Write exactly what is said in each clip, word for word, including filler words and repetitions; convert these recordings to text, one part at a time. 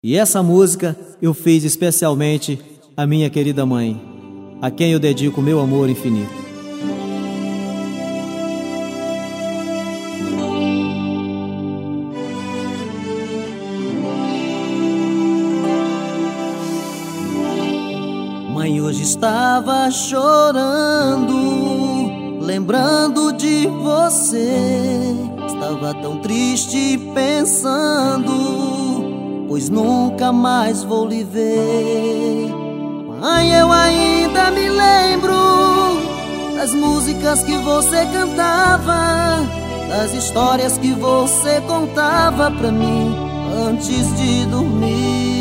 E essa música eu fiz especialmente à minha querida mãe, a quem eu dedico meu amor infinito. Mãe, hoje estava chorando, lembrando de você. Estava tão triste pensando, pois nunca mais vou lhe ver. Mãe, eu ainda me lembro das músicas que você cantava, das histórias que você contava pra mim antes de dormir.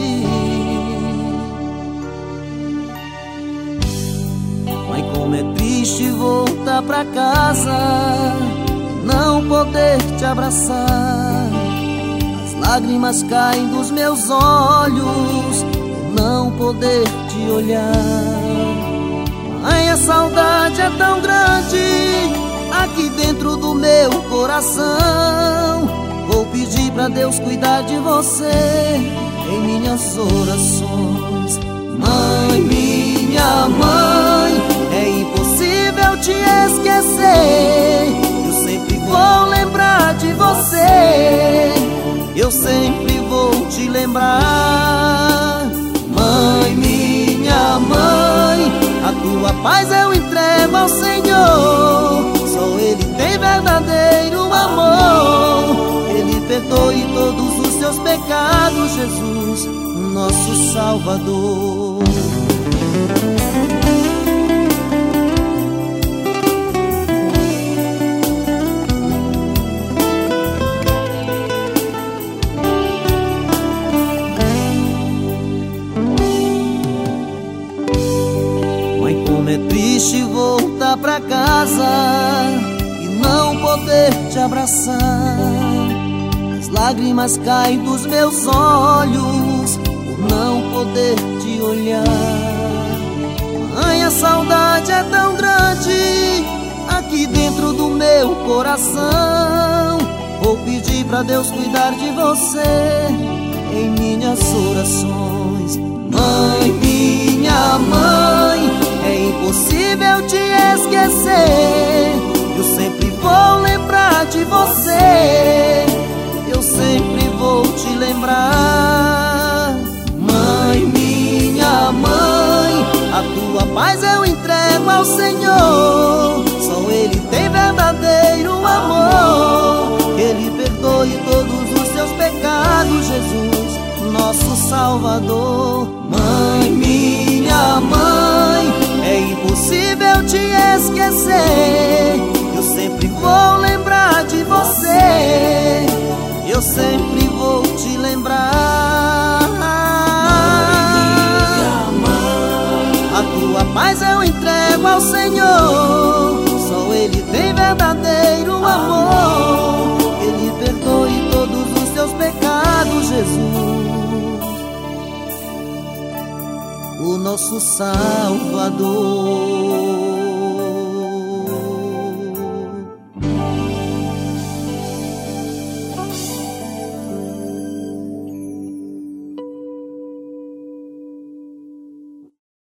Mãe, como é triste voltar pra casa, não poder te abraçar. As lágrimas caem dos meus olhos, não poder te olhar. Mãe, a saudade é tão grande aqui dentro do meu coração. Vou pedir pra Deus cuidar de você em minhas orações. Mãe, minha mãe, é impossível te esquecer. Eu sempre vou lembrar de você, eu sempre vou te lembrar. Mãe, minha mãe, a tua paz eu entrego ao Senhor. Só Ele tem verdadeiro amor. Ele perdoe todos os seus pecados, Jesus, nosso Salvador. Mãe, como é triste voltar pra casa e não poder te abraçar. As lágrimas caem dos meus olhos por não poder te olhar. Mãe, a saudade é tão grande aqui dentro do meu coração. Vou pedir pra Deus cuidar de você em minhas orações. Mãe, minha mãe, é impossível te esquecer. Eu sempre vou lembrar de você, eu sempre vou te lembrar. Mãe, minha mãe, a tua paz eu entrego ao Senhor. Só Ele tem verdadeiro amor. Ele perdoe todos os seus pecados, Jesus, nosso Salvador. Mãe, minha mãe, é impossível te esquecer. Eu sempre vou lembrar de você, eu sempre vou te lembrar. A tua paz eu entrego ao Senhor. Só Ele tem verdadeiro amor. Ele perdoe todos os seus pecados, Jesus, o nosso Salvador.